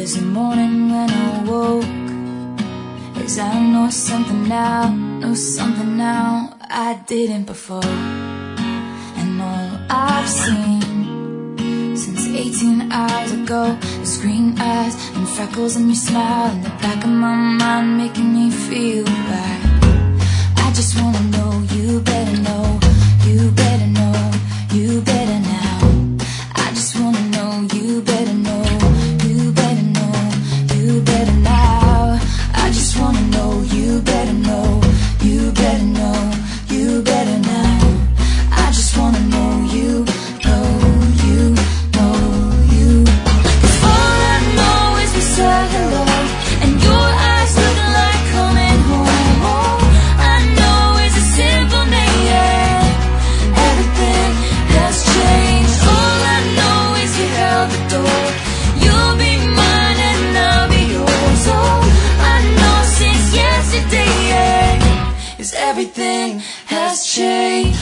There's a morning when I woke, as I know something now I didn't before. And all I've seen since 18 hours ago is green eyes and freckles and your smile in the back of my mind, making me feel right. I just wanna know, you better know, you better know, you better now. I just wanna know, you better know, you better know, you better now. I just wanna know, you better know, you better know, you better now. I just wanna know, you know, you know, you. 'Cause all I know is we said hello, and your eyes looking like coming home. All I know is a simple name, yeah. Everything has changed. All I know is you held the door. You'll be mine and I'll be yours. All I know since yesterday, yeah, is everything has changed.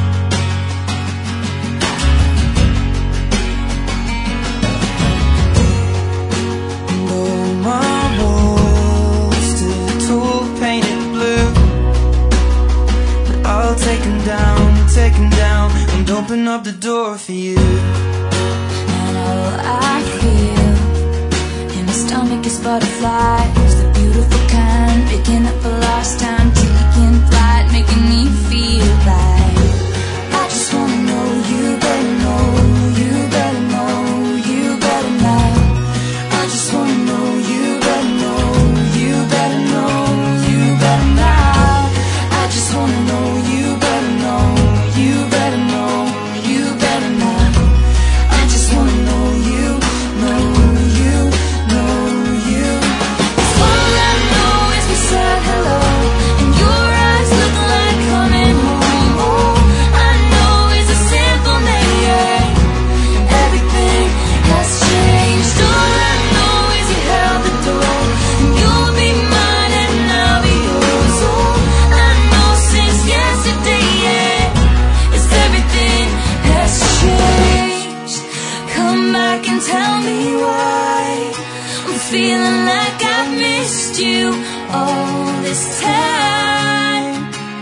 Take 'em down and open up the door for you. And all I feel in my stomach is butterflies, the beautiful kind, picking up a lost time, taking flight, making me feel like I just wanna know, you better know, you better know, you better know. I just wanna know, you better know, you better know, you better now. I just wanna know, you better know, you better know, you better know. I just wanna know, you know, you know, you. 'Cause all I know is we said hello, and your eyes look like coming home. All I know is a simple name, yeah. Everything has changed. All I know is you held the door, and you'll be mine and I'll be yours. All I know since yesterday, yeah, is everything has changed. Come back and tell me why I'm feeling like I've missed you all this time.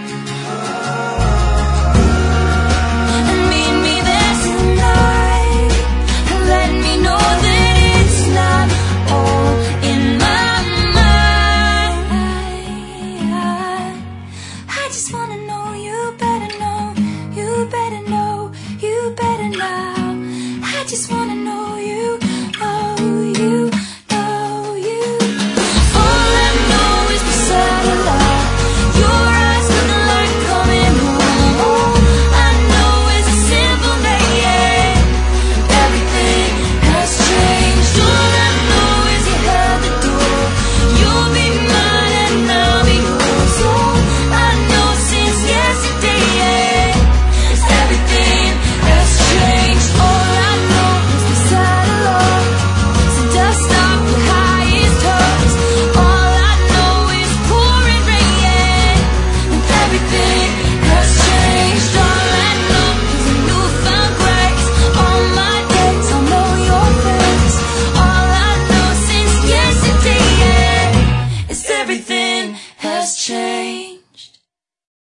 And meet me there tonight, and let me know that it's not all in my mind. I just wanna know, you better know, you better know, you better now. I just wanna know, you know, you know, you. All I know is we said hello, your eyes looking like coming home. All I know is a simple name, yeah. Everything has changed. All I know is you held the door. You'll be mine and I'll be yours. All I know since yesterday, yeah, is everything has changed. All I know is we said hello, so dust off the highest hopes. All I know is pouring rain, yeah, and everything has changed. All I know is a newfound grace. All my days I'll know your face. All I know since yesterday, yeah, is everything has changed.